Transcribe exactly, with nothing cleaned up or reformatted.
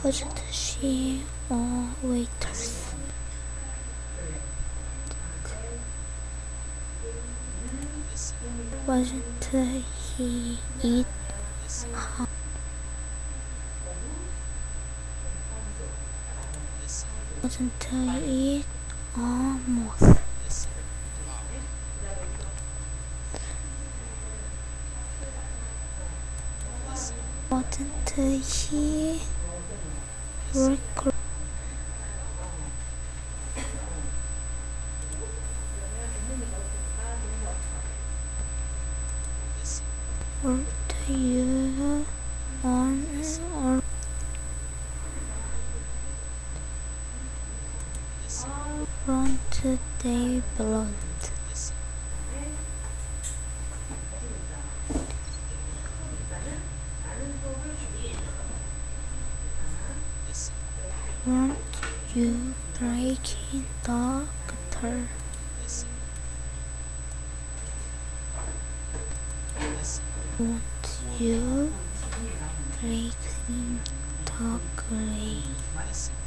Wasn't she a waitress? Wasn't he eat ham? Wasn't he eat a moth? Wasn't he recruit? Weren't you on or weren't they blonde? Weren't you breaking the guitar? Weren't you breaking the grave?